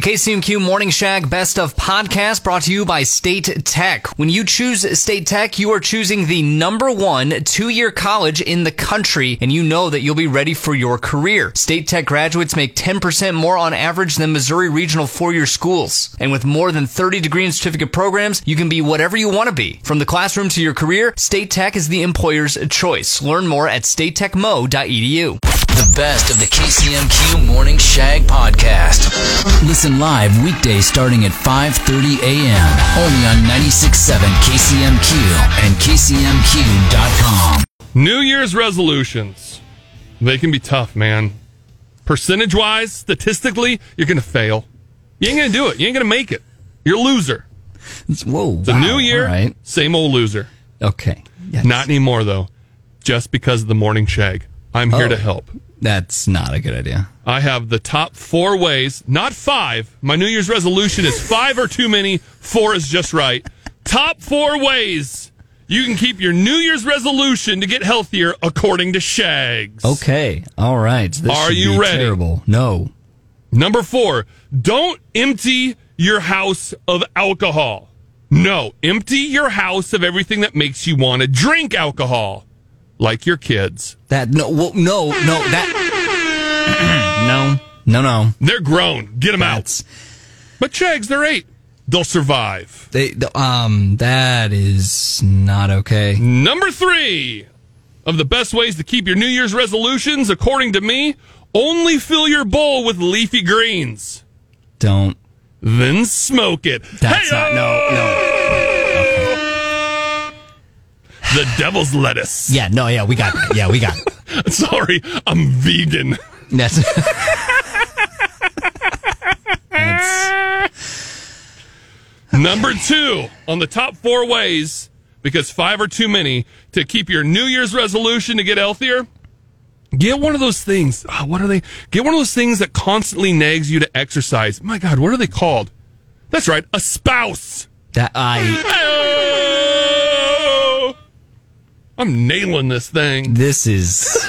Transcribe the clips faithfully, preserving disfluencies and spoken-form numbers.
K C M Q Morning Shag Best of Podcast brought to you by State Tech. When you choose State Tech, you are choosing the number one two-year college in the country, and you know that you'll be ready for your career. State Tech graduates make ten percent more on average than Missouri regional four-year schools. And with more than thirty degree and certificate programs, you can be whatever you want to be. From the classroom to your career, State Tech is the employer's choice. Learn more at state tech mo dot e d u. The best of the K C M Q Morning Shag Podcast. Listen live weekdays starting at five thirty a.m. only on ninety-six point seven K C M Q and K C M Q dot com. New Year's resolutions. They can be tough, man. Percentage-wise, statistically, you're going to fail. You ain't going to do it. You ain't going to make it. You're a loser. Whoa, It's a wow, new year, right. Same old loser. Okay. Yes. Not anymore, though. Just because of the Morning Shag. I'm here Oh. to help. That's not a good idea. I have the top four ways, not five. My New Year's resolution is five or too many, four is just right. Top four ways you can keep your New Year's resolution to get healthier according to Shags. Okay. All right. This Are should you be ready? Terrible. No. Number four, don't empty your house of alcohol. No, empty your house of everything that makes you want to drink alcohol. Like your kids. That no well, no no that no no no. They're grown. Get them That's out. But Shags, they're eight. They'll survive. they the, um that is not okay. Number three of the best ways to keep your New Year's resolutions, according to me, only fill your bowl with leafy greens. Don't. Then smoke it. That's not no no. The devil's lettuce. Yeah, no, yeah, we got it. Yeah, we got it. Sorry, I'm vegan. That's That's Number two on the top four ways, because five are too many, to keep your New Year's resolution to get healthier. Get one of those things. Oh, what are they? Get one of those things that constantly nags you to exercise. My God, what are they called? That's right, a spouse. that I Oh, I'm nailing this thing. this is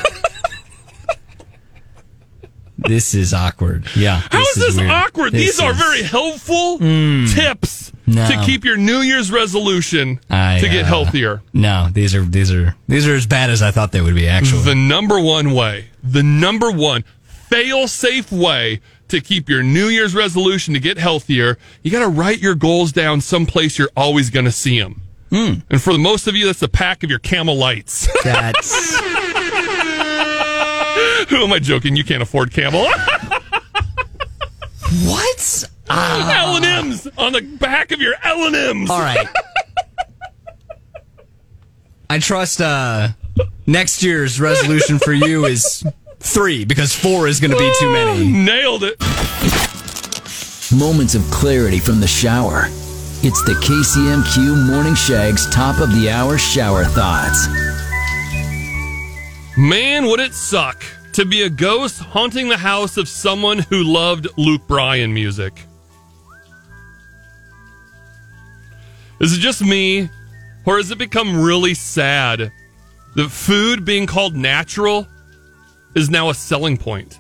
This is awkward. Yeah. How is this weird. awkward? This These are is- very helpful tips No. to keep your New Year's resolution I, to get uh, healthier. No, these are these are these are as bad as I thought they would be actually. The number one way, the number one fail-safe way to keep your New Year's resolution to get healthier, you got to write your goals down someplace you're always going to see them. Mm. And for the most of you, that's the pack of your Camel Lights. That's Who am I joking? You can't afford Camel. what? Uh, L and M's on the back of your L and M's. all right. I trust uh, next year's resolution for you is three because four is going to be too many. Nailed it. Moments of clarity from the shower. It's the K C M Q Morning Shag's top of the hour shower thoughts. Man, would it suck to be a ghost haunting the house of someone who loved Luke Bryan music. Is it just me, or has it become really sad that food being called natural is now a selling point?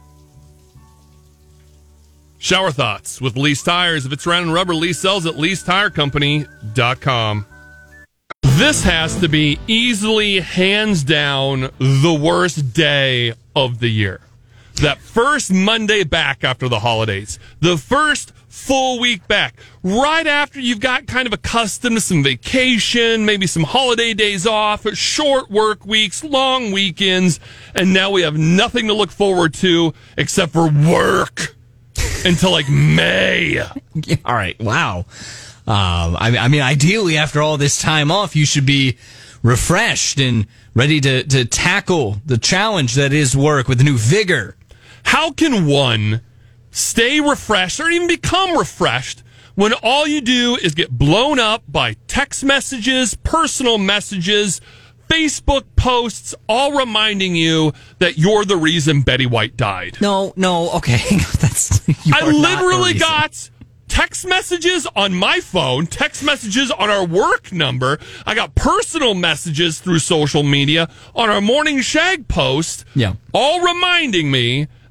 Shower thoughts with Lease Tires. If it's round and rubber, Lease sells at lease tire company dot com. This has to be easily, hands down, the worst day of the year. That first Monday back after the holidays. The first full week back. Right after you've got kind of accustomed to some vacation, maybe some holiday days off, short work weeks, long weekends, and now we have nothing to look forward to except for work until like May. All right. Wow. Um, I, I mean, ideally, after all this time off, you should be refreshed and ready to, to tackle the challenge that is work with new vigor. How can one stay refreshed or even become refreshed when all you do is get blown up by text messages, personal messages, Facebook posts, all reminding you that you're the reason Betty White died? No, no, okay. That's you I are not the literally reason. got text messages on my phone, text messages on our work number. I got personal messages through social media on our Morning Shag post, Yeah. all reminding me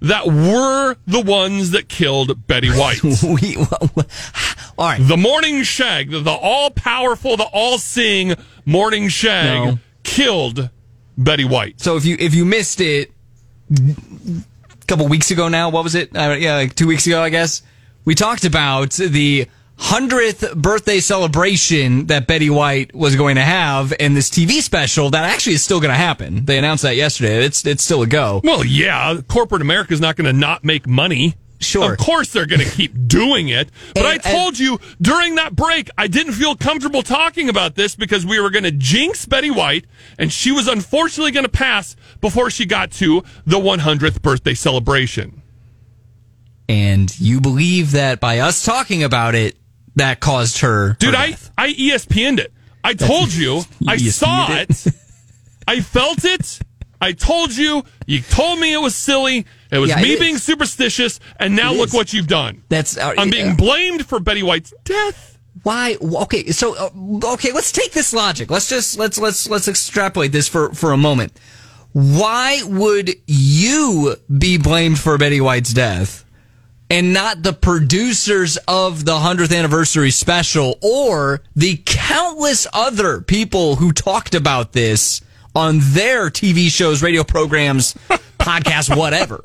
that were the ones that killed Betty White. we, all right. The Morning Shag, the, the all-powerful, the all-seeing Morning Shag No. killed Betty White. So if you if you missed it a couple weeks ago now, what was it? Uh, yeah, like two weeks ago, I guess. We talked about the hundredth birthday celebration that Betty White was going to have, and this T V special that actually is still going to happen. They announced that yesterday. It's it's still a go. Well, yeah, corporate America is not going to not make money. Sure. Of course they're going to keep doing it. But And- I told you during that break, I didn't feel comfortable talking about this because we were going to jinx Betty White, and she was unfortunately going to pass before she got to the one hundredth birthday celebration. And you believe that by us talking about it, that caused her. Dude, her I, death. I E S P N'd it. I told you. I E S P saw N'd it. it. I felt it. I told you. You told me it was silly. It was Yeah, me it being is. superstitious. And now It look is. what you've done. That's uh, I'm being blamed for Betty White's death. Why? Okay, so uh, okay, let's take this logic. Let's just let's let's let's extrapolate this for for a moment. Why would you be blamed for Betty White's death and not the producers of the hundredth anniversary special or the countless other people who talked about this on their T V shows, radio programs, podcasts, whatever?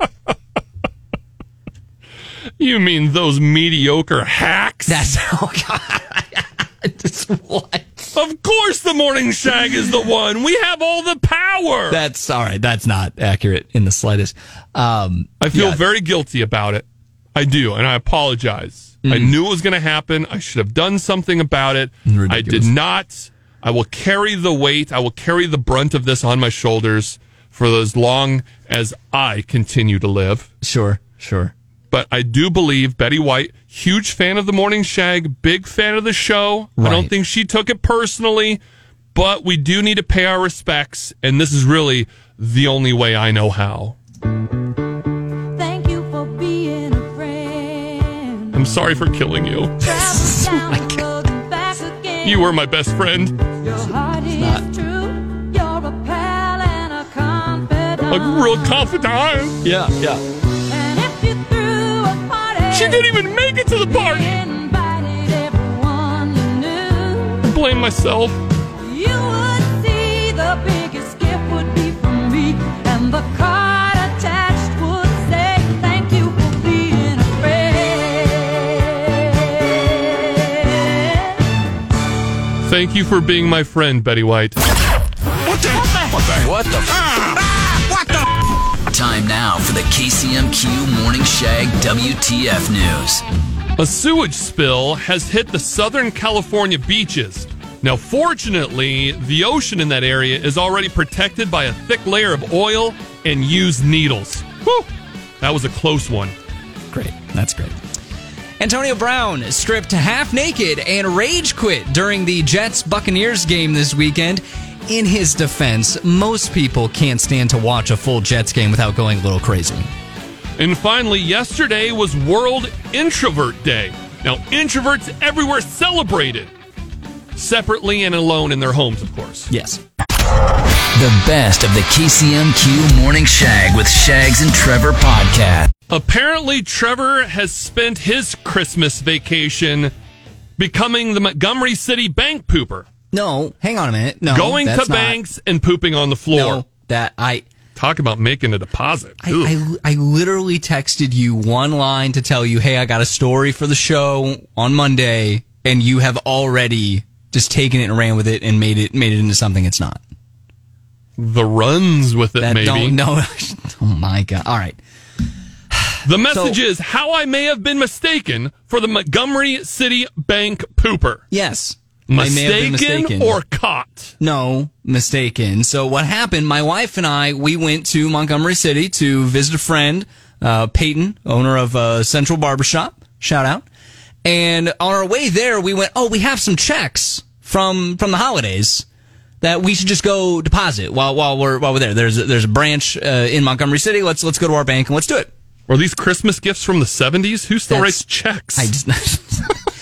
You mean those mediocre hacks? That's oh god. Just what? Of course the Morning Shag is the one. We have all the power. That's all right. That's not accurate in the slightest. Um, I feel yeah. very guilty about it. I do, and I apologize. I knew it was going to happen. I should have done something about it. Ridiculous. I did not. I will carry the weight. I will carry the brunt of this on my shoulders for as long as I continue to live. Sure, sure. But I do believe Betty White, huge fan of the Morning Shag, big fan of the show. I don't Right. think she took it personally, but we do need to pay our respects, and this is really the only way I know how. Thank you for being a friend. I'm sorry for killing you. You were my best friend. Your heart is not. true. You're a pal and a confidant. A real confidant. Yeah, yeah. And if you threw a party, She didn't even make it to the party. invited everyone you knew, I blame myself. you would see the biggest gift would be from me, and the card attached would say, thank you for being a friend. Thank you for being my friend, Betty White. What the? What the? What the? What the? Time now for the K C M Q Morning Shag W T F News. A sewage spill has hit the Southern California beaches. Now, fortunately, the ocean in that area is already protected by a thick layer of oil and used needles. Whew! That was a close one. Great. That's great. Antonio Brown stripped half naked and rage quit during the Jets-Buccaneers game this weekend. In his defense, most people can't stand to watch a full Jets game without going a little crazy. And finally, yesterday was World Introvert Day. Now, introverts everywhere celebrated. Separately and alone in their homes, of course. Yes. The best of the K C M Q Morning Shag with Shags and Trevor podcast. Apparently, Trevor has spent his Christmas vacation becoming the Montgomery City bank pooper. No, hang on a minute. No, Going to that's not- banks and pooping on the floor. No, that I... Talk about making a deposit. I, Ugh. I, I literally texted you one line to tell you, hey, I got a story for the show on Monday, and you have already just taken it and ran with it and made it made it into something it's not. The runs with it, That maybe. don't no. Oh my god! All right. The message So- is how I may have been mistaken for the Montgomery City bank pooper. Yes, I may have been Mistaken, mistaken or caught? no mistaken. So what happened? My wife and I we went to Montgomery City to visit a friend, uh, Peyton, owner of uh, Central Barbershop. Shout out. And on our way there, we went, oh, we have some checks from from the holidays that we should just go deposit while while we're while we're there. There's a, there's a branch uh, in Montgomery City. Let's let's go to our bank and let's do it. Were these Christmas gifts from the seventies? Who still That's- writes checks? I just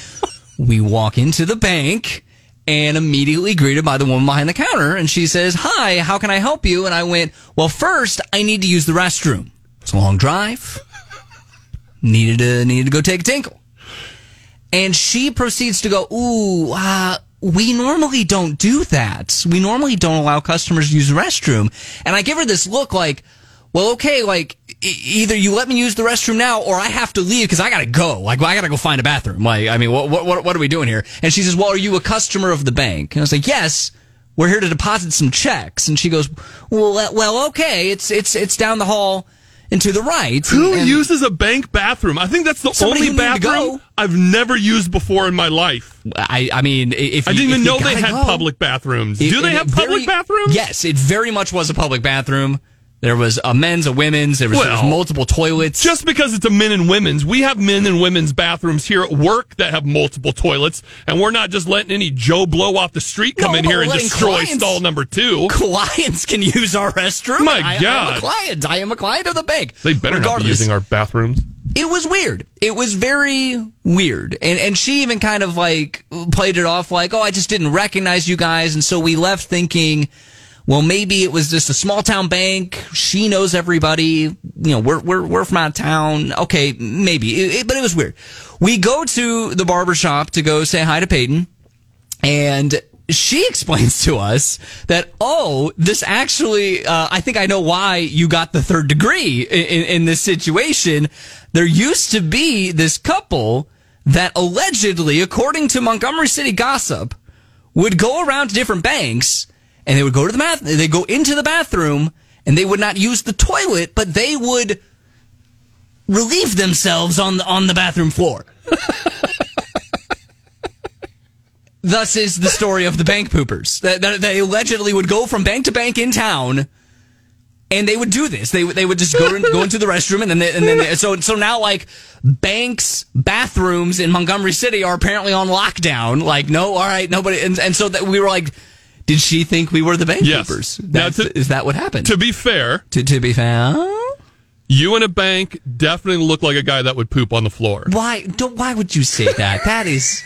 we walk into the bank and immediately greeted by the woman behind the counter, and she says, "Hi, how can I help you?" And I went, "Well, first I need to use the restroom." It's a long drive. Needed to needed to go take a tinkle. And she proceeds to go, ooh, uh, we normally don't do that. We normally don't allow customers to use the restroom. And I give her this look like, well, okay, like, e- either you let me use the restroom now or I have to leave because I got to go. Like, well, I got to go find a bathroom. Like, I mean, what, what, what are we doing here? And she says, well, are you a customer of the bank? And I was like, yes, we're here to deposit some checks. And she goes, well, uh, well, okay, it's, it's, it's down the hall and to the right. Who and, and uses a bank bathroom? I think that's the Somebody only who needed to bathroom go. I've never used before in my life. I, I mean, if I you, didn't even if you know they gotta had go, public bathrooms. it- Do they it- have it public very- bathrooms? Yes, it very much was a public bathroom. There was a men's, a women's. There was, there was Well, multiple toilets. Just because it's a men and women's, we have men and women's bathrooms here at work that have multiple toilets, and we're not just letting any Joe Blow off the street come No, in but here we're and letting destroy clients- stall number two. clients can use our restroom. My I, I am God. a client. I am a client of the bank. They better not be Regardless, using our bathrooms. It was weird. It was very weird. And and she even kind of like played it off like, oh, I just didn't recognize you guys. And so we left thinking, well, maybe it was just a small town bank. She knows everybody. You know, we're we're we're from out of town. Okay, maybe. It, it, but it was weird. We go to the barbershop to go say hi to Peyton, and she explains to us that, oh, this actually, uh, I think I know why you got the third degree in, in, in this situation. There used to be this couple that allegedly, according to Montgomery City gossip, would go around to different banks and they would go to the bath, they go into the bathroom and they would not use the toilet, but they would relieve themselves on the, on the bathroom floor. Thus is the story of the bank poopers. That, that they allegedly would go from bank to bank in town, and they would do this. They would they would just go in, go into the restroom, and then they, and then they, so so now like banks bathrooms in Montgomery City are apparently on lockdown. Like, no, all right, nobody, and and so that we were like, did she think we were the bank Yes. poopers? Now, That's, to- is that what happened? To be fair, to to be found. you in a bank definitely look like a guy that would poop on the floor. Why don't? Why would you say that? That is.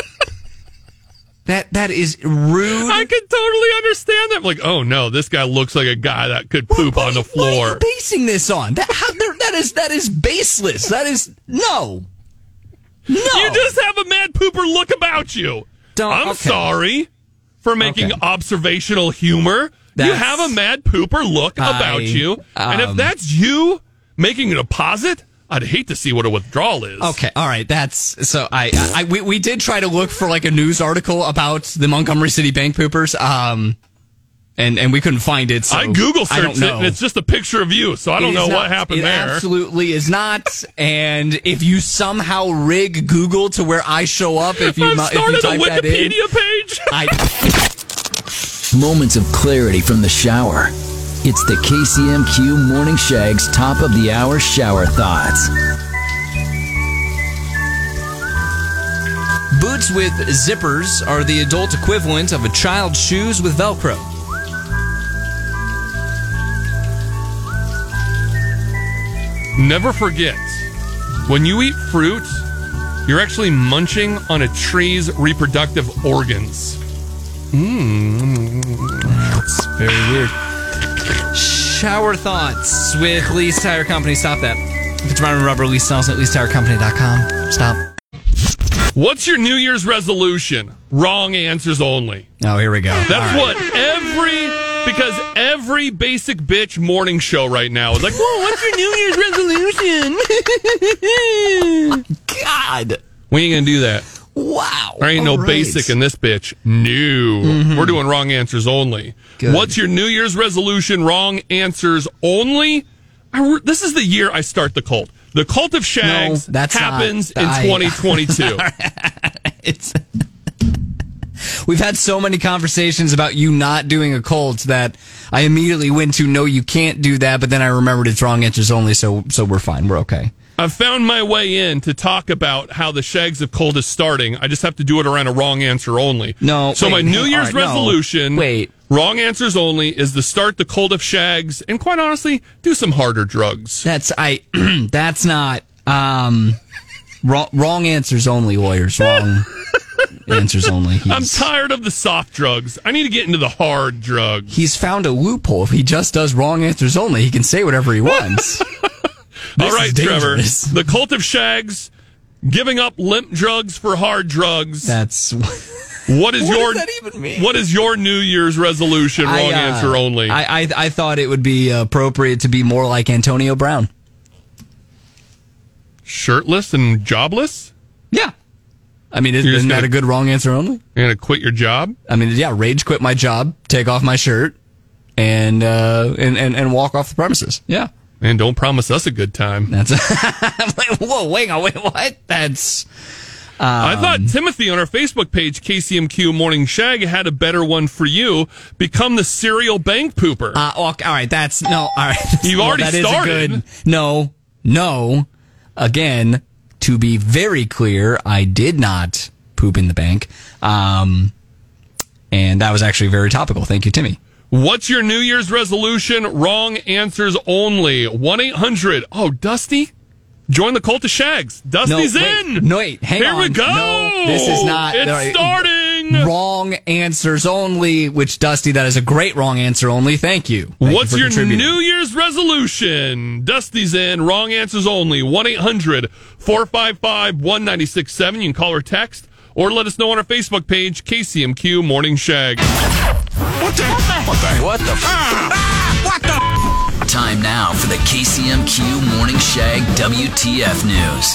That that is rude. I can totally understand that. Like, oh no, this guy looks like a guy that could poop What- on the what- What are floor. you basing this on? That how, there- that is that is baseless. That is no, no. You just have a mad pooper look about you. Don't- I'm okay. sorry for making Okay. observational humor. You That's- have a mad pooper look I, about you. and if um, that's you making a deposit, I'd hate to see what a withdrawal is. Okay, all right. That's so. I, I we, we did try to look for like a news article about the Montgomery City bank poopers, um, and and we couldn't find it. So I Google I don't searched it, know. and it's just a picture of you, so I It don't is know not- what happened it there. Absolutely is not. And if you somehow rig Google to where I show up, if you I've mu- if you started a type that in, Wikipedia page. I. Moments of clarity from the shower. It's the K C M Q Morning Shag's top of the hour shower thoughts. Boots with zippers are the adult equivalent of a child's shoes with Velcro. Never forget, when you eat fruit, you're actually munching on a tree's reproductive organs. It's very weird. Shower thoughts with Lee's Tire Company. Stop that. If it's running rubber, Lee sells it at lease tire company dot com. Stop. What's your New Year's resolution? Wrong answers only. Oh, here we go. That's what every, because every basic bitch morning show right now is like, whoa, what's your New Year's resolution? God. We ain't gonna do that. Wow. There ain't no All right. basic in this bitch. No. We're doing wrong answers only. Good. What's your New Year's resolution? Wrong answers only. I re- this is the year I start the cult. The cult of Shags No, that's happens not- I- in twenty twenty-two. It's. We've had so many conversations about you not doing a cult that I immediately went to, no, you can't do that, but then I remembered it's wrong answers only, so so we're fine. We're okay. I've found my way in to talk about how the Shags of Cult is starting. I just have to do it around a wrong answer only. No, So wait, my New all Year's right, no. resolution, Wait. wrong answers only, is to start the Cult of Shags and, quite honestly, do some harder drugs. That's I. That's not. Um, wrong, wrong answers only, lawyers. Wrong answers only. He's, I'm tired of the soft drugs. I need to get into the hard drugs. He's found a loophole. If he just does wrong answers only, he can say whatever he wants. All This right, is Trevor. dangerous. The cult of Shags giving up limp drugs for hard drugs. That's What is What your does that even mean? What is your New Year's resolution? Wrong I, uh, answer only. I, I I thought it would be appropriate to be more like Antonio Brown. Shirtless and jobless? Yeah. I mean, You're just isn't that gonna- a good wrong answer only? You're gonna quit your job? I mean, yeah, rage quit my job, take off my shirt, and uh, and, and and walk off the premises. Yeah. And don't promise us a good time. That's wait, whoa, wait, wait, what? That's I Um, thought Timothy on our Facebook page, K C M Q Morning Shag, had a better one for you. Become the serial bank pooper. uh, okay, all right. That's no, all right. You've Well, already that is a started. good- no, no. Again, to be very clear, I did not poop in the bank, um, and that was actually very topical. Thank you, Timmy. What's your New Year's resolution? Wrong answers only. one eight hundred Oh, Dusty? Join the cult of Shags. Dusty's no, wait, in. No, wait, hang Here on. we go. No, this is not. It's all right, starting. Wrong answers only, which, Dusty, that is a great wrong answer only. Thank you. Thank What's you for your contributing. New Year's resolution? Dusty's in. Wrong answers only. one eight hundred four five five one nine six seven You can call or text, or let us know on our Facebook page, K C M Q Morning Shag. What the? What the? What the? Ah, what the? Time now for the K C M Q Morning Shag W T F News.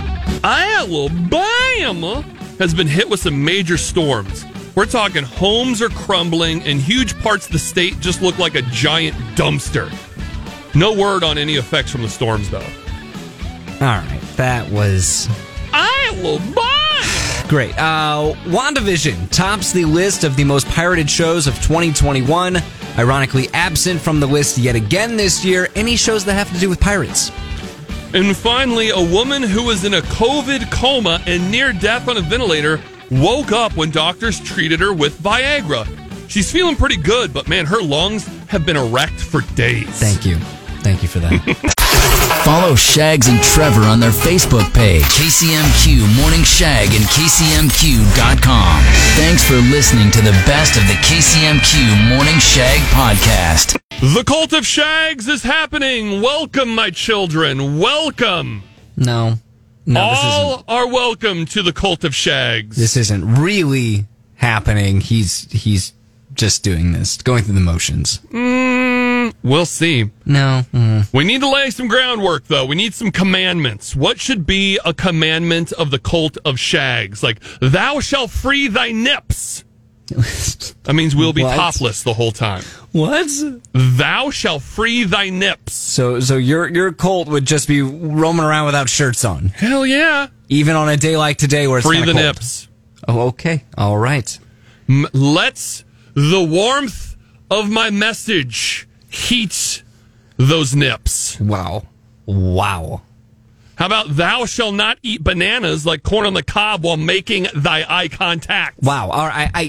Alabama has been hit with some major storms. We're talking homes are crumbling and huge parts of the state just look like a giant dumpster. No word on any effects from the storms, though. All right, that was Alabama! great. Uh, WandaVision tops the list of the most pirated shows of twenty twenty-one. Ironically, absent from the list yet again this year, any shows that have to do with pirates. And finally, a woman who was in a COVID coma and near death on a ventilator woke up when doctors treated her with Viagra. She's feeling pretty good, but man, her lungs have been erect for days. Thank you. Thank you for that. Follow Shags and Trevor on their Facebook page, K C M Q Morning Shag and K C M Q dot com. Thanks for listening to the best of the K C M Q Morning Shag podcast. The cult of Shags is happening. Welcome, my children. Welcome. No. No, All this isn't. are welcome to the cult of Shags. This isn't really happening. He's he's just doing this, going through the motions. Mm, we'll see. No. Mm. We need to lay some groundwork, though. We need some commandments. What should be a commandment of the cult of Shags? Like, thou shalt free thy nips. That means we'll be What? topless the whole time. What? Thou shalt free thy nips. So so your your cult would just be roaming around without shirts on, Hell yeah. even on a day like today where it's Free kinda the cold. nips. Oh, okay. All right. M- let's the warmth of my message heat those nips. Wow. Wow. How about thou shalt not eat bananas like corn on the cob while making thy eye contact? Wow. All right. I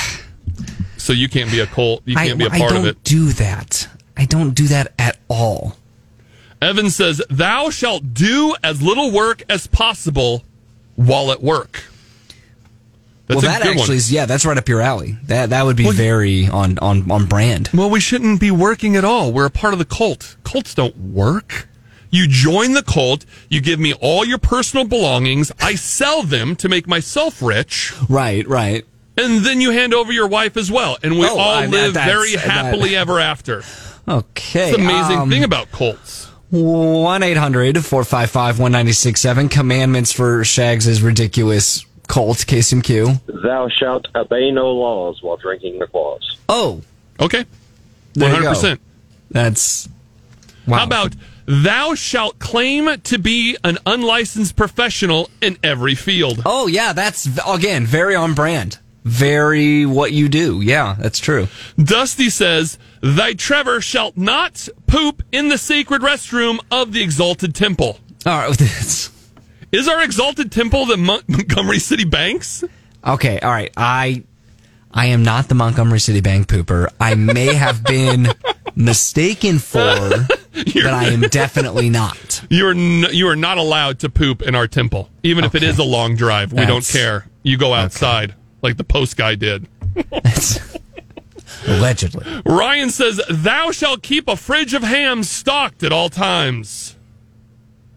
So you can't be a cult. You I, can't be a I part don't of it. do that. I don't do that at all. Evan says, thou shalt do as little work as possible while at work. That's well, a that good actually one. is, yeah, that's right up your alley. That that would be Well, very on, on, on brand. Well, we shouldn't be working at all. We're a part of the cult. Cults don't work. You join the cult, you give me all your personal belongings, I sell them to make myself rich, Right, right. and then you hand over your wife as well. And we Oh, all I- live that's- very that- happily ever after. Okay. It's the amazing um, thing about cults. one eight hundred four five five one nine six seven Commandments for Shags' ridiculous cult, K C M Q. Thou shalt obey no laws while drinking the claws. Oh, Okay. there one you hundred go. percent. That's... Wow. How about thou shalt claim to be an unlicensed professional in every field? Oh, yeah, that's, again, very on brand. Very what you do. Yeah, that's true. Dusty says, thy Trevor shalt not poop in the sacred restroom of the exalted temple. All right. That's, Is our exalted temple the Mon- Montgomery City Banks? okay, all right. I I am not the Montgomery City Bank pooper. I may have been mistaken for, but I am definitely not. You are n- you are not allowed to poop in our temple, even if it Okay. is a long drive. We don't That's- care. You go outside, like the post guy did. That's, allegedly. Ryan says, thou shalt keep a fridge of ham stocked at all times.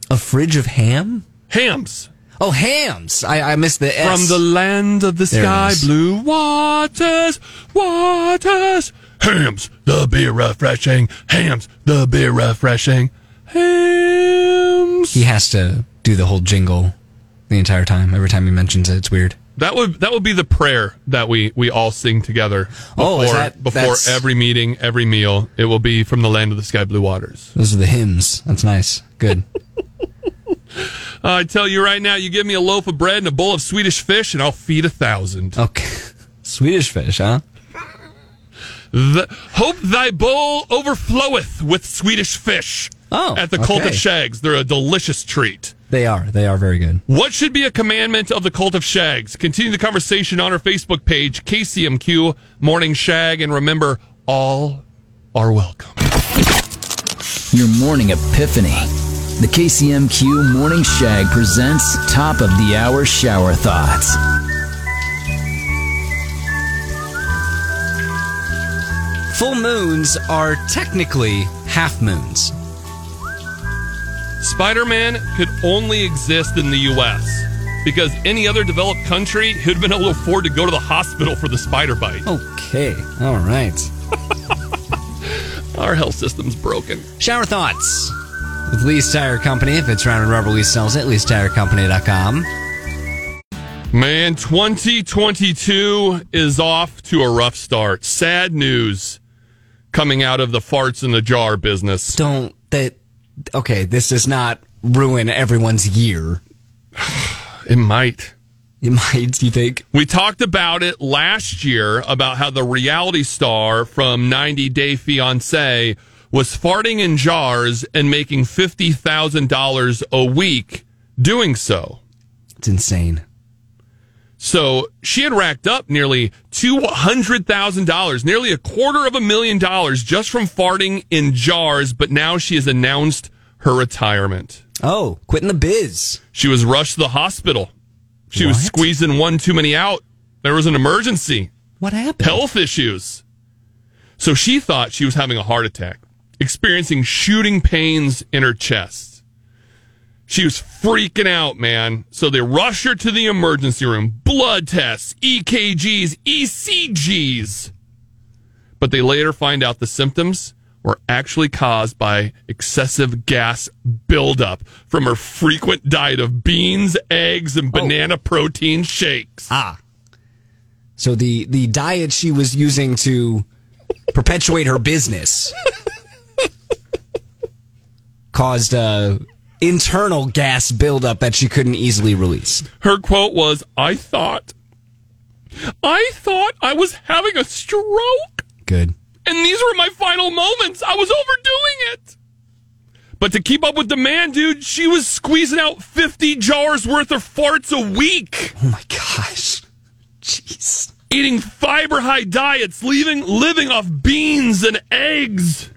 A fridge of ham? Hams. Oh, hams. I, I missed the S. From the land of the There it sky is. blue waters, waters. Hams, the beer refreshing. Hams, the beer refreshing. Hams. He has to do the whole jingle the entire time. Every time he mentions it, it's weird. That would that would be the prayer that we, we all sing together before, Oh, is that- before that's- every meeting, every meal. It will be from the land of the sky blue waters. Those are the hymns. That's nice. Good. Uh, I tell you right now, you give me a loaf of bread and a bowl of Swedish fish, and I'll feed a thousand. Okay. Swedish fish, huh? The, hope thy bowl overfloweth with Swedish fish. Oh, at the Cult of okay. Shags. They're a delicious treat. They are. They are very good. What should be a commandment of the Cult of Shags? Continue the conversation on our Facebook page, K C M Q Morning Shag, and remember, all are welcome. Your morning epiphany. The K C M Q Morning Shag presents Top of the Hour Shower Thoughts. Full moons are technically half moons. Spider-Man could only exist in the U S because any other developed country would have been able to afford to go to the hospital for the spider bite. Okay. All right. Our health system's broken. Shower thoughts with Lee's Tire Company. If it's round and rubber, Lee sells it. lees tire company dot com. Man, twenty twenty-two is off to a rough start. Sad news coming out of the farts in the jar business. Don't that. Okay, this does not ruin everyone's year. It might. It might, you think? We talked about it last year about how the reality star from ninety Day Fiancé was farting in jars and making fifty thousand dollars a week doing so. It's insane. So she had racked up nearly two hundred thousand dollars, nearly a quarter of a million dollars just from farting in jars, but now she has announced her retirement. Oh, quitting the biz. She was rushed to the hospital. She was What? squeezing one too many out. There was an emergency. What happened? Health issues. So she thought she was having a heart attack, experiencing shooting pains in her chest. She was freaking out, man. So they rushed her to the emergency room. Blood tests, E K Gs, E C Gs. But they later find out the symptoms were actually caused by excessive gas buildup from her frequent diet of beans, eggs, and banana protein shakes. Ah. So the, the diet she was using to perpetuate her business caused uh, internal gas buildup that she couldn't easily release. Her quote was, I thought, I thought I was having a stroke. Good. And these were my final moments. I was overdoing it. But to keep up with demand, dude, she was squeezing out fifty jars worth of farts a week. Oh my gosh. Jeez. Eating fiber high diets, leaving, living off beans and eggs.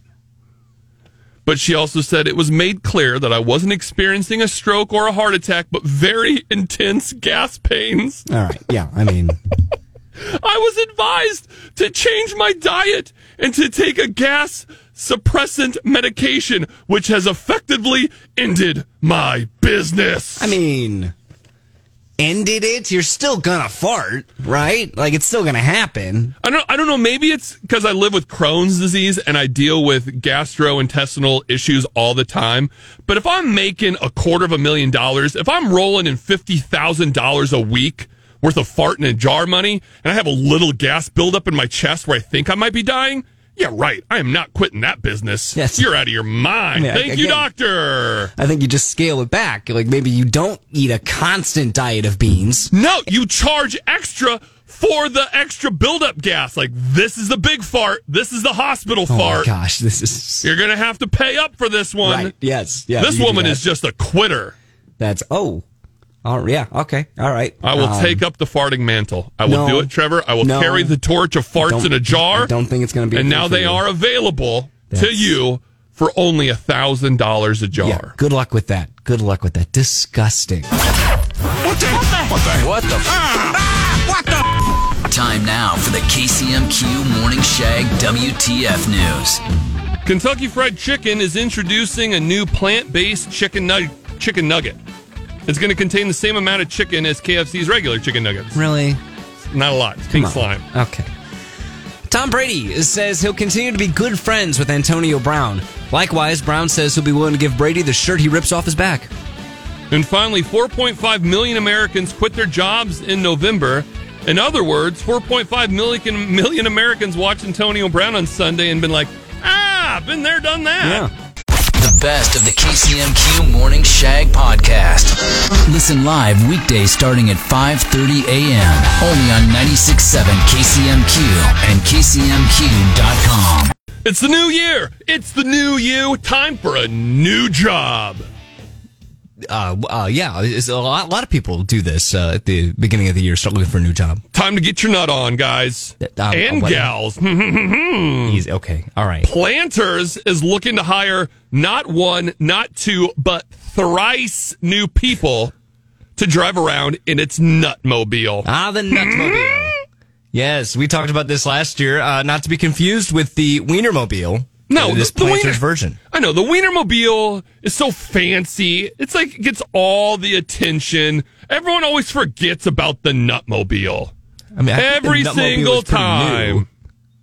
But she also said it was made clear that I wasn't experiencing a stroke or a heart attack, but very intense gas pains. All right. Yeah, I mean, I was advised to change my diet and to take a gas suppressant medication, which has effectively ended my business. I mean, ended it? You're still gonna fart, right? Like, it's still gonna happen. I don't I don't know, maybe it's because I live with Crohn's disease and I deal with gastrointestinal issues all the time. But if I'm making a quarter of a million dollars, if I'm rolling in fifty thousand dollars a week worth of fart in a jar money, and I have a little gas buildup in my chest where I think I might be dying, yeah, right. I am not quitting that business. Yes. You're out of your mind. Yeah, Thank again, you, doctor. I think you just scale it back. Like, maybe you don't eat a constant diet of beans. No, you charge extra for the extra buildup gas. Like, this is the big fart. This is the hospital Oh fart. my gosh, this is... You're going to have to pay up for this one. Right, yes. Yeah, This you do woman that. is just a quitter. That's... Oh. Oh, yeah, okay. All right. I will Um, take up the farting mantle. I will no, do it, Trevor. I will no. carry the torch of farts Don't- in a jar. I don't think it's going to be... And good now for they you. are available to That's- you for only one thousand dollars a jar. Yeah, good luck with that. Good luck with that. Disgusting. What the? What the? What the? Ah, what the? Time now for the K C M Q Morning Shag W T F News. Kentucky Fried Chicken is introducing a new plant-based chicken nug- chicken nugget. It's going to contain the same amount of chicken as K F C's regular chicken nuggets. Really? Not a lot. It's pink Come on. slime. Okay. Tom Brady says he'll continue to be good friends with Antonio Brown. Likewise, Brown says he'll be willing to give Brady the shirt he rips off his back. And finally, four point five million Americans quit their jobs in November. In other words, four point five million, million Americans watched Antonio Brown on Sunday and been like, ah, been there, done that. Yeah. The best of the K C M Q Morning Shag podcast. Listen live weekdays starting at five thirty a.m. only on ninety-six point seven K C M Q and K C M Q dot com. It's the new year. It's the new you. Time for a new job. Uh, uh, yeah, it's a lot, a lot of people do this uh, at the beginning of the year, start looking for a new job. Time to get your nut on, guys. Um, and what- gals. Easy. Okay, all right. Planters is looking to hire not one, not two, but thrice new people to drive around in its Nutmobile. Ah, the Nutmobile. Yes, we talked about this last year, uh, not to be confused with the Wienermobile. No, this the, the Planters Wiener, version. I know, the Wienermobile is so fancy. It's like it gets all the attention. Everyone always forgets about the Nutmobile. I mean, I think Every the Nutmobile single is pretty time. new.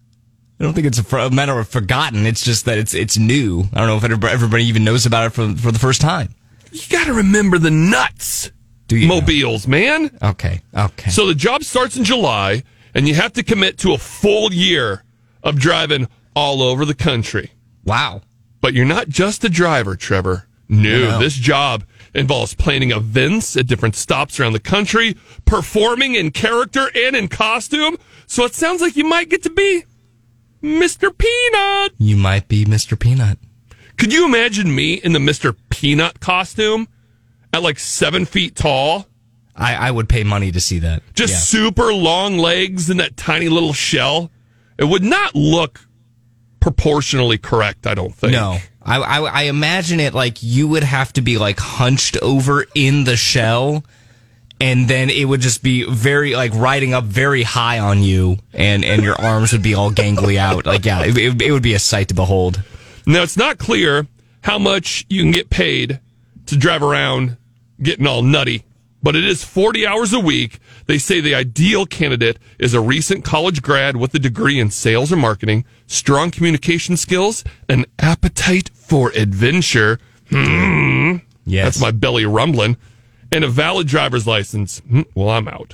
I don't think it's a, fr- a matter of forgotten. It's just that it's it's new. I don't know if everybody, everybody even knows about it for for the first time. You got to remember the nuts Do you? mobiles, man. Okay. Okay. So the job starts in July, and you have to commit to a full year of driving all over the country. Wow. But you're not just a driver, Trevor. No, No. this job involves planning events at different stops around the country, performing in character and in costume. So it sounds like you might get to be Mister Peanut. You might be Mister Peanut. Could you imagine me in the Mister Peanut costume at like seven feet tall? I, I would pay money to see that. Just Yeah. super long legs and that tiny little shell. It would not look proportionally correct, I don't think. No. I, I, I imagine it like you would have to be like hunched over in the shell, and then it would just be very like riding up very high on you, and, and your arms would be all gangly out. Like, yeah, it, it, it would be a sight to behold. Now, it's not clear how much you can get paid to drive around getting all nutty, but it is forty hours a week. They say the ideal candidate is a recent college grad with a degree in sales or marketing, strong communication skills, an appetite for adventure. Hmm. Yes. That's my belly rumbling. And a valid driver's license. Hmm, well, I'm out.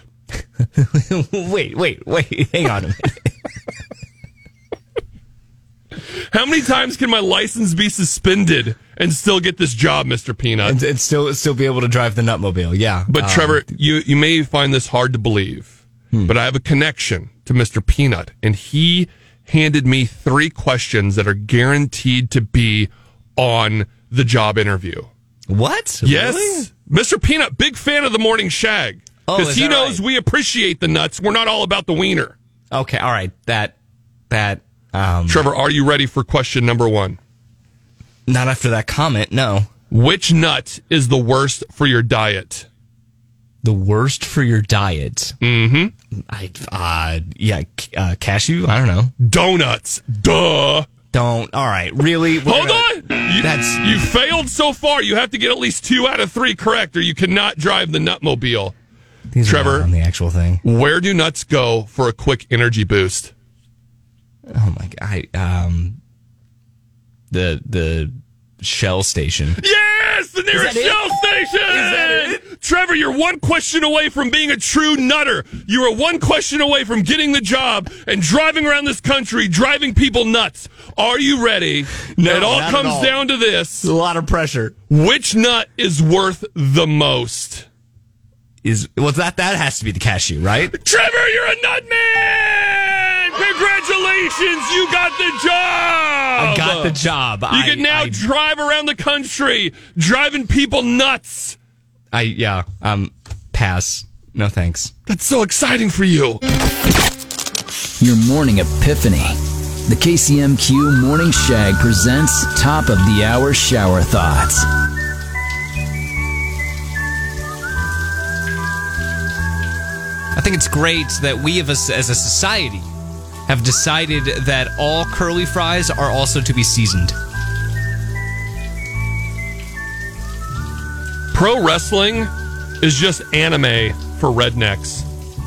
wait, wait, wait. Hang on a minute. How many times can my license be suspended and still get this job, Mister Peanut? and, and still still be able to drive the Nutmobile. Yeah. But Um, Trevor, you, you may find this hard to believe, but I have a connection to Mister Peanut, and he handed me three questions that are guaranteed to be on the job interview. What? Yes, Really? Mister Peanut, big fan of the Morning Shag, Oh, because is he that knows right? we appreciate the nuts. We're not all about the wiener. Okay, all right. That, that, um, Trevor, are you ready for question number one? not after that comment, no. Which nut is the worst for your diet? The worst for your diet. Mm-hmm. I, uh, yeah, c- uh, cashew? I don't know. Donuts. Duh. Don't. All right. Really? We're Hold gonna- on. You, That's- you failed so far. You have to get at least two out of three correct, or you cannot drive the Nutmobile. These are Trevor. not on the actual thing. Where do nuts go for a quick energy boost? Oh my god. I, um, the the Shell station. Yes, the nearest that it? Shell station. that Trevor, you're one question away from being a true nutter. You are one question away from getting the job and driving around this country, driving people nuts. Are you ready? No, it all not at comes all. down to this: A lot of pressure. which nut is worth the most? Is well that that has to be the cashew, right? Trevor, you're a nut man! Congratulations, you got the job! I got the job. You I, can now I, drive around the country, driving people nuts. I yeah. Um, pass. No thanks. That's so exciting for you. Your morning epiphany. The K C M Q Morning Shag presents Top of the Hour Shower Thoughts. I think it's great that we have, as as a society, have decided that all curly fries are also to be seasoned. Pro wrestling is just anime for rednecks.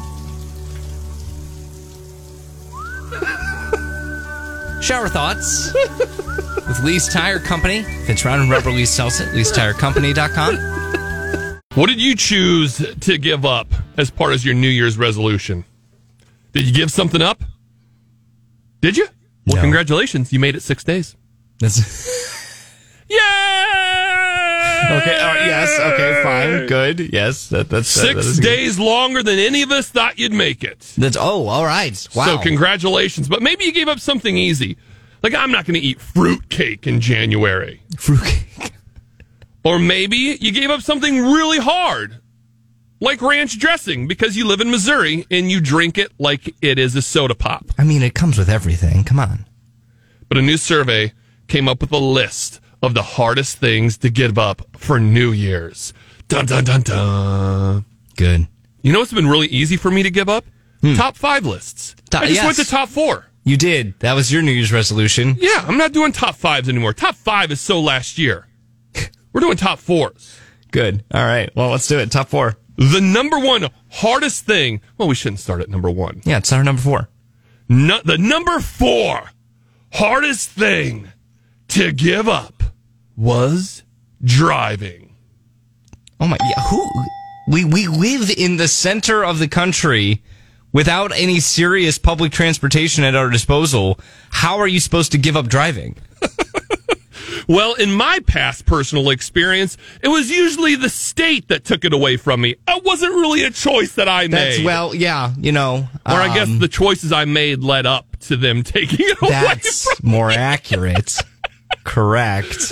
Shower thoughts with Lee's Tire Company. Fitzround Rubber Lease sells it. lease tire company dot com. What did you choose to give up as part of your New Year's resolution? Did you give something up? Did you? Well, No. congratulations. You made it six days. That's Yay! okay. All right, yes. Okay. Fine. Good. Yes. That, that's that- Six that is good. days longer than any of us thought you'd make it. That's oh. All right. Wow. So congratulations. But maybe you gave up something easy. Like, I'm not going to eat fruitcake in January. Fruitcake. Or maybe you gave up something really hard, like ranch dressing, because you live in Missouri and you drink it like it is a soda pop. I mean, it comes with everything. Come on. But a new survey came up with a list of the hardest things to give up for New Year's. Dun, dun, dun, dun. Good. You know what's been really easy for me to give up? Top five lists. Top- I just yes. went to top four. You did. That was your New Year's resolution. Yeah, I'm not doing top fives anymore. Top five is so last year. We're doing top fours. Good. All right. Well, let's do it. Top four. The number one hardest thing. Well, we shouldn't start at number one. Yeah, it's our number four. No, the number four hardest thing to give up was driving. Oh my! Yeah, who? We we live in the center of the country without any serious public transportation at our disposal. How are you supposed to give up driving? Well, in my past personal experience, it was usually the state that took it away from me. It wasn't really a choice that I made. That's well, yeah, you know. or I guess um, the choices I made led up to them taking it away that's from more accurate. Correct.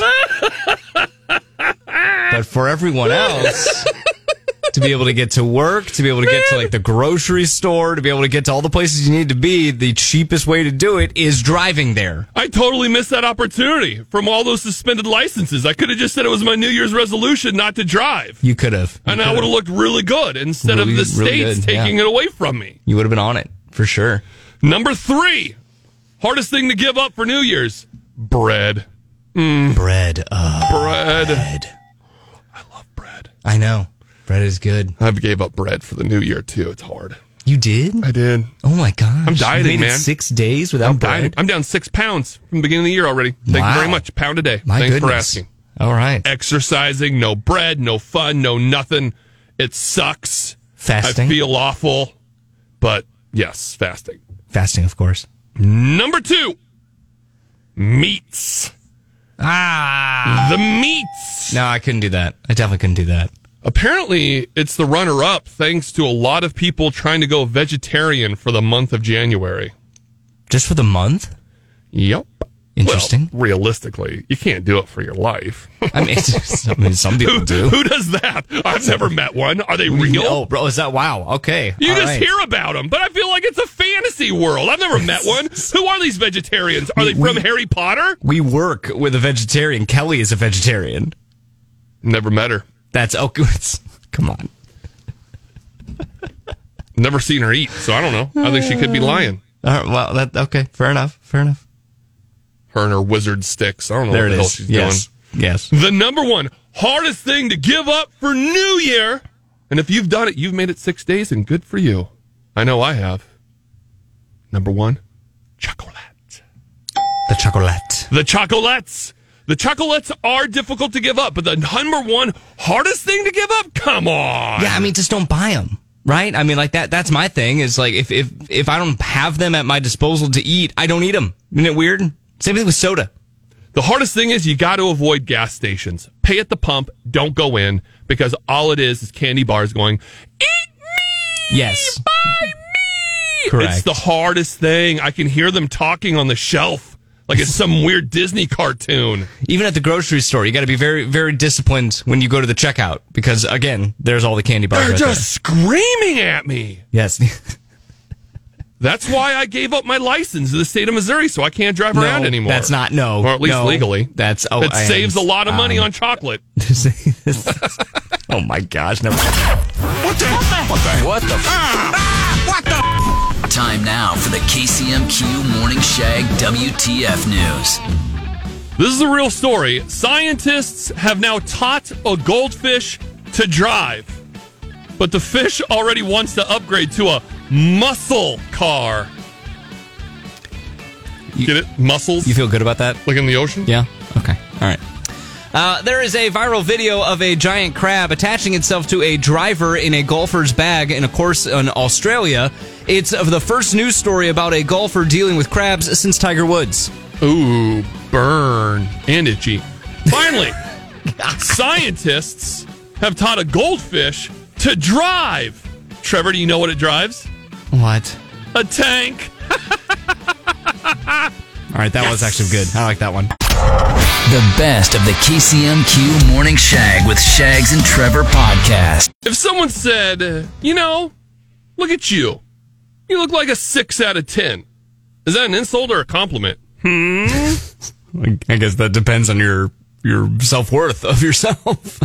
But for everyone else, to be able to get to work, to be able to get to like the grocery store, to be able to get to all the places you need to be, the cheapest way to do it is driving there. I totally missed that opportunity from all those suspended licenses. I could have just said it was my New Year's resolution not to drive. You could have. And I would have looked really good instead Really, of the really states good, taking yeah. it away from me. You would have been on it for sure. Number three, hardest thing to give up for New Year's, bread. Bread. Uh, Bread. bread. I love bread. I know. Bread is good. I gave up bread for the New Year, too. It's hard. You did? I did. Oh my gosh. I'm dieting, you made it man. six days without I'm bread? dying. I'm down six pounds from the beginning of the year already. Thank Wow. you very much. Pound a day. My Thanks goodness. for asking. All right. Exercising, no bread, no fun, no nothing. It sucks. Fasting? I feel awful. But yes, fasting. Fasting, of course. Number two, meats. Ah. The meats. No, I couldn't do that. I definitely couldn't do that. Apparently, it's the runner-up thanks to a lot of people trying to go vegetarian for the month of January. Just for the month? Yep. Interesting. Well, realistically, you can't do it for your life. I mean, I mean, some people who, do. who does that? I've never met one. Are they real? Oh, bro, is that wow? Okay. You All just right. hear about them, but I feel like it's a fantasy world. I've never met one. Who are these vegetarians? Are they from We- Harry Potter? We work with a vegetarian. Kelly is a vegetarian. Never met her. That's oh, it's, come on. Never seen her eat, so I don't know. I think she could be lying. All right, well, that okay. Fair enough. Fair enough. Her and her wizard sticks. I don't know There what it the hell is. she's Yes. Yes. doing. The number one hardest thing to give up for New Year. And if you've done it, you've made it six days, and good for you. I know I have. Number one, chocolate. The chocolate. The chocolates. The chocolates are difficult to give up, but the number one hardest thing to give up? Come on. Yeah, I mean, just don't buy them, right? I mean, like that. That's my thing. Is like if if if I don't have them at my disposal to eat, I don't eat them. Isn't it weird? Same thing with soda. The hardest thing is you got to avoid gas stations. Pay at the pump. Don't go in because all it is is candy bars going, eat me! Yes. Buy me! Correct. It's the hardest thing. I can hear them talking on the shelf like it's some weird Disney cartoon. Even at the grocery store, you got to be very, very disciplined when you go to the checkout because, again, there's all the candy bars. They're right just screaming at me. there. Yes. That's why I gave up my license in the state of Missouri so I can't drive around No, anymore. That's not no, Or at least no. legally. That's oh, It I saves a am, lot of money um, on chocolate. Oh my gosh! Never. What the? What the? What the? Ah, what the? Time now for the K C M Q Morning Shag W T F News. This is a real story. Scientists have now taught a goldfish to drive. But the fish already wants to upgrade to a muscle car. You, Get it? Muscles? You feel good about that? Like in the ocean? Yeah? Okay. All right. Uh, there is a viral video of a giant crab attaching itself to a driver in a golfer's bag, and of course, in Australia, it's of the first news story about a golfer dealing with crabs since Tiger Woods. Ooh, burn. And itchy. Finally, scientists have taught a goldfish to drive. Trevor, do you know what it drives? What? A tank. All right, that Yes. was actually good. I like that one. The best of the K C M Q Morning Shag with Shags and Trevor podcast. If someone said, uh, you know, look at you. You look like a six out of ten. Is that an insult or a compliment? I guess that depends on your your self-worth of yourself.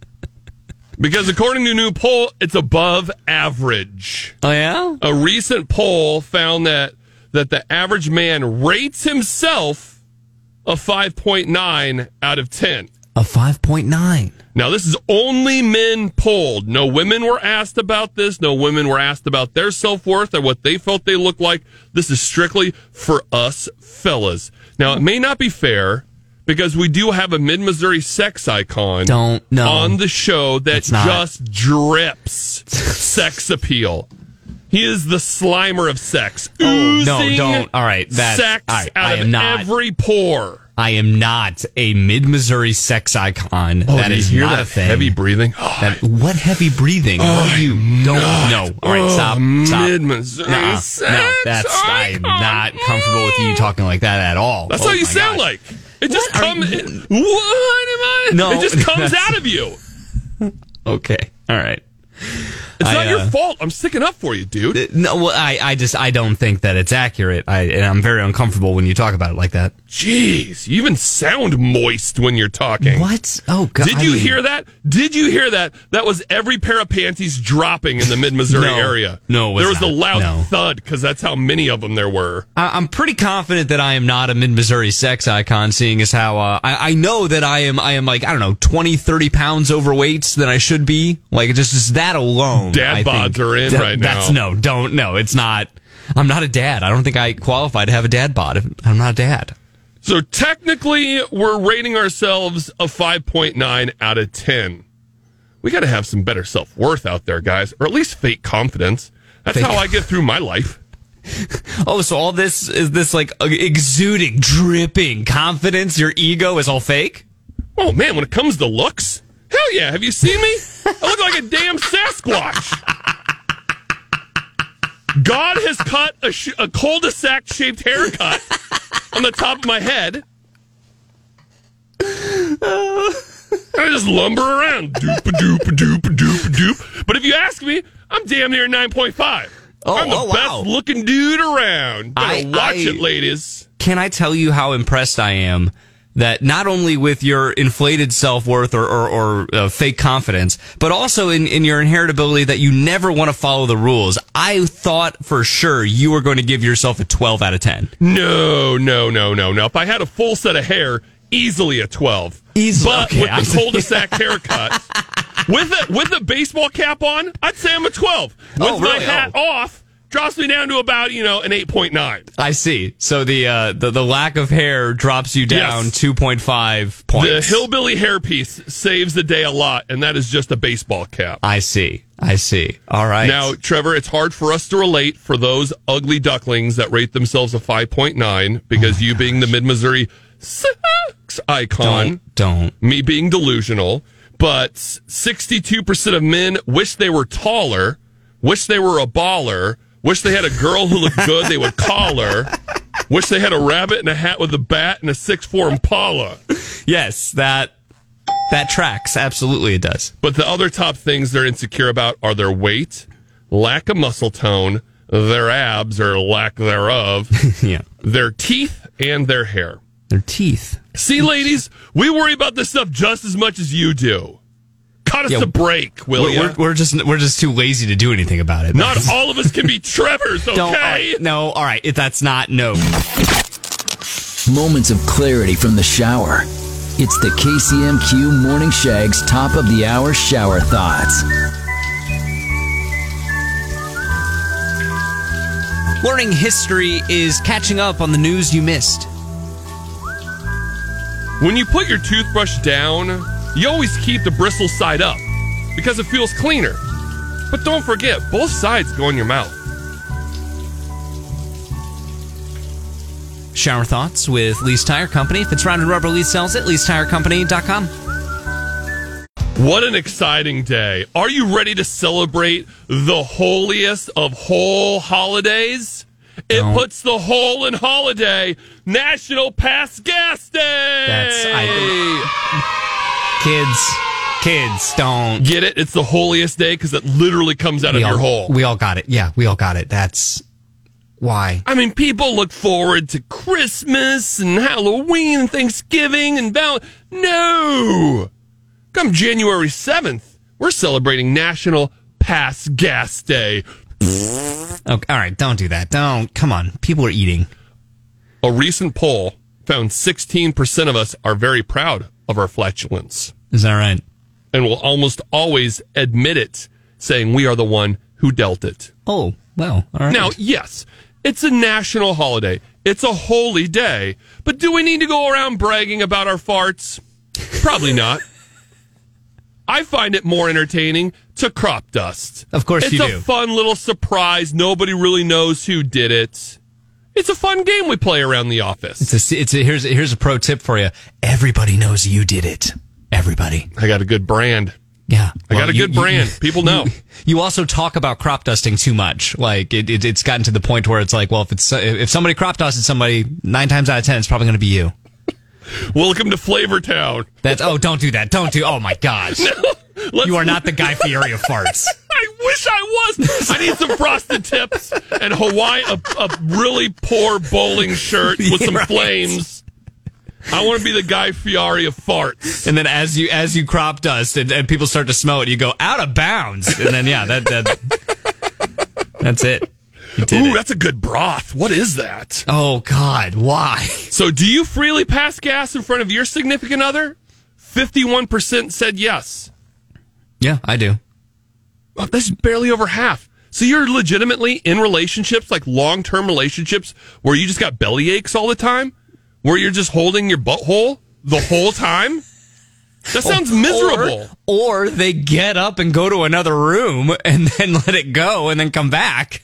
Because according to a new poll, it's above average. Oh, yeah? A recent poll found that that the average man rates himself a five point nine out of ten. A five point nine. Now, this is only men polled. No women were asked about this. No women were asked about their self-worth or what they felt they looked like. This is strictly for us fellas. Now, it may not be fair because we do have a mid-Missouri sex icon Don't, no. on the show that It's not. just drips sex appeal. He is the Slimer of sex. Oh, no, Oozing don't. All right, that's- sex all right, out I of am not- every pore. I am not a mid-Missouri sex icon. Oh, that do you is hear not that a thing. heavy breathing? Oh, That, what heavy breathing? what are you? Don't. No. All right, stop. Stop. Mid-Missouri Nuh-uh. sex No, that's. I am icon. not comfortable with you talking like that at all. That's Oh how you my sound gosh. like. It just What are comes. you- It, what am I? No, it just comes that's- out of you. Okay. All right. It's I, not your uh, fault. I'm sticking up for you, dude. No, well, I, I just, I don't think that it's accurate. I, and I'm very uncomfortable when you talk about it like that. Jeez, you even sound moist when you're talking. What? Oh, God. Did you hear that? Did you hear that? That was every pair of panties dropping in the mid-Missouri No. area. No, it was there was not. a loud No. thud because that's how many of them there were. I, I'm pretty confident that I am not a mid-Missouri sex icon, seeing as how uh, I, I know that I am, I am like, I don't know, twenty, thirty pounds overweight than I should be. Like, just, just that alone. Dad I bods think. are in That- right That's now. no, don't, no, it's not. I'm not a dad. I don't think I qualify to have a dad bod. I'm not a dad. So technically, we're rating ourselves a five point nine out of ten. We got to have some better self-worth out there, guys, or at least fake confidence. That's Fake- how I get through my life. Oh, so all this is this like exuding, dripping confidence? Your ego is all fake? Oh, man, when it comes to looks, hell yeah. Have you seen me? I look like a damn Sasquatch. God has cut a, sh- a cul-de-sac-shaped haircut on the top of my head. I just lumber around. Doop-a-doop-a-doop-a-doop-a-doop. But if you ask me, I'm damn near nine point five. Oh, I'm the oh, wow. best looking dude around. Better I- watch I- it, ladies. Can I tell you how impressed I am that not only with your inflated self-worth or, or, or uh, fake confidence, but also in, in your inherent ability that you never want to follow the rules. I thought for sure you were going to give yourself a twelve out of ten. No, no, no, no, no. If I had a full set of hair, easily a twelve. Easily, But okay, with I the see. cul-de-sac haircut, with a, with a baseball cap on, I'd say I'm a twelve. With Oh, my really? hat Oh. off, drops me down to about, you know, an eight point nine. I see. So the, uh, the, the lack of hair drops you down Yes. two point five points. The hillbilly hairpiece saves the day a lot, and that is just a baseball cap. I see. I see. All right. Now, Trevor, it's hard for us to relate for those ugly ducklings that rate themselves a five point nine because Oh you being the mid-Missouri sex icon, don't, don't. me being delusional, but sixty-two percent of men wish they were taller, wish they were a baller, wish they had a girl who looked good they would call her, wish they had a rabbit and a hat with a bat and a six four Impala. Yes, that, that tracks. Absolutely it does. But the other top things they're insecure about are their weight, lack of muscle tone, their abs or lack thereof, Yeah. their teeth, and their hair. Their teeth. See, ladies, we worry about this stuff just as much as you do. Cut us Yeah, a break, will We're, you? we're, we're just we're just too lazy to do anything about it. Not all of us can be Trevors, okay? Don't, all right, no, all right. If that's not no. Moments of clarity from the shower. It's the K C M Q Morning Shag's top of the hour shower thoughts. Learning history is catching up on the news you missed. When you put your toothbrush down, you always keep the bristle side up because it feels cleaner. But don't forget, both sides go in your mouth. Shower thoughts with Lee's Tire Company. If it's rounded rubber, Lee sells it. lees tire company dot com. What an exciting day. Are you ready to celebrate the holiest of whole holidays? It No. puts the whole in holiday National Pass Gas Day. That's I, kids, kids don't. Get it? It's the holiest day because it literally comes out We of all, your hole. we all got it. Yeah, we all got it. That's why. I mean, people look forward to Christmas and Halloween and Thanksgiving and Val. No! Come January seventh, we're celebrating National Pass Gas Day. Okay, all right, don't do that. Don't. Come on. People are eating. A recent poll found sixteen percent of us are very proud of our flatulence Is that right? and will almost always admit it, saying we are the one who dealt it. Oh, well, all right. Now, yes, it's a national holiday. It's a holy day. But do we need to go around bragging about our farts? Probably not. I find it more entertaining to crop dust. Of course it's you a do. fun little surprise. Nobody really knows who did it. It's a fun game we play around the office. It's a, it's a, here's, here's a pro tip for you. Everybody knows you did it. Everybody. I got a good brand. Yeah. I Well, got a you- good you- brand. People know. You, you also talk about crop dusting too much. Like, it, it, it's gotten to the point where it's like, well, if it's if somebody crop dusted somebody, nine times out of ten, it's probably going to be you. Welcome to Flavortown. That's, oh, don't do that. Don't do, oh my gosh. Let's- You are not the Guy Fieri of farts. I wish I was. I need some frosted tips and Hawaii, a, a really poor bowling shirt with some Right. flames. I want to be the Guy Fieri of farts. And then as you as you crop dust and, and people start to smell it, you go out of bounds. And then yeah, that, that that's it. You did Ooh, it. that's a good broth. What is that? Oh God, why? So, do you freely pass gas in front of your significant other? fifty-one percent said yes. Yeah, I do. Oh, that's barely over half. So you're legitimately in relationships, like long-term relationships, where you just got belly aches all the time? Where you're just holding your butthole the whole time? That sounds miserable. Or, or they get up and go to another room and then let it go and then come back.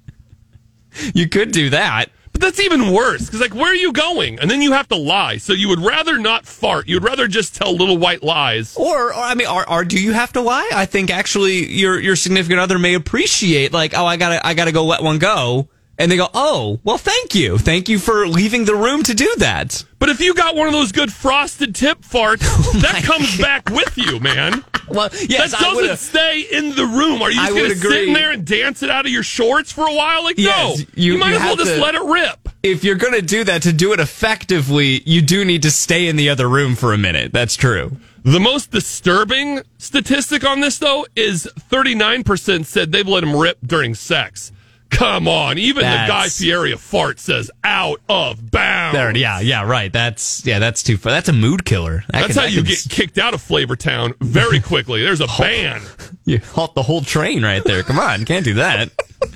You could do that. But that's even worse, because, like, where are you going? And then you have to lie. So you would rather not fart. You would rather just tell little white lies. Or, or I mean, or, or do you have to lie? I think actually your your significant other may appreciate, like, oh, I gotta I gotta go let one go, and they go, oh, well, thank you, thank you for leaving the room to do that. But if you got one of those good frosted tip farts, that comes back with you, man. Well, yes, that I doesn't would. stay in the room. Are you I just going would to sit in agree. there and dance it out of your shorts for a while? Like, Yes, no. you- You, might you as well have just to- let it rip. If you're gonna do that, to do it effectively, you do need to stay in the other room for a minute. That's true. The most disturbing statistic on this, though, is thirty-nine percent said they've let him rip during sex. Come on. Even the Guy That's- Fieri of fart says out of bounds. There, yeah, yeah, right. That's yeah, that's too far. That's a mood killer. That That's can- how that you can get s- kicked out of Flavortown very quickly. There's a ban. You halt the whole train right there. Come on, can't do that.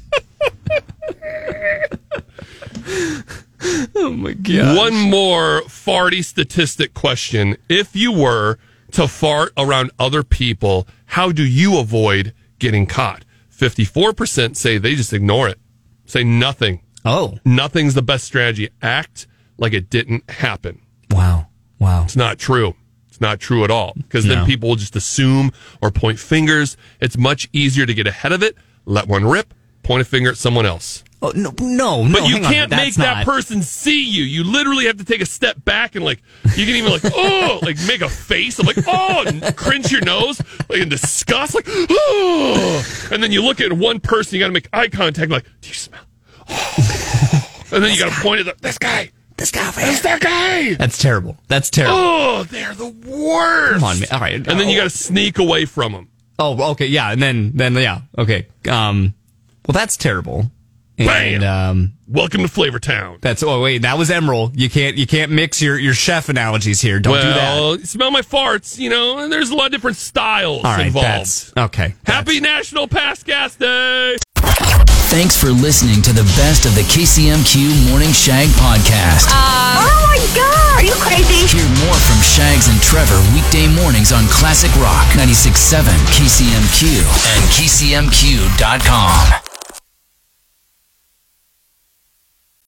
Oh my god. One more farty statistic question. If you were to fart around other people, how do you avoid getting caught? fifty-four percent say they just ignore it. Say nothing. Oh, Nothing's the best strategy. Act like it didn't happen. wow, wow. It's not true. It's not true at all. Because then No. people will just assume or point fingers. It's much easier to get ahead of it, let one rip, point a finger at someone else. Oh no, no, no. But you hang on, can't make that's that not- person see you. You literally have to take a step back and, like, you can even, like, oh, like make a face of, like, oh, and cringe your nose, like in disgust, like, oh. And then you look at one person, you got to make eye contact, like, do you smell? Oh. And then you got to point at the, this guy. This guy. That's that guy. That's terrible. That's terrible. Oh, they're the worst. Come on, man. All right. And then you got to sneak away from them. Oh, okay, yeah, and then then yeah, okay. Um, well, that's terrible. And, um, Welcome to Flavor Town. that's, oh, wait, that was Emerald. You can't, you can't mix your, your chef analogies here. Don't do that. Well, smell my farts, you know, and there's a lot of different styles All right, involved. that's, okay. Happy National Past Gas Day! Thanks for listening to the best of the K C M Q Morning Shag podcast. Oh my God! Are you crazy? Hear more from Shags and Trevor weekday mornings on Classic Rock ninety-six point seven K C M Q and K C M Q dot com.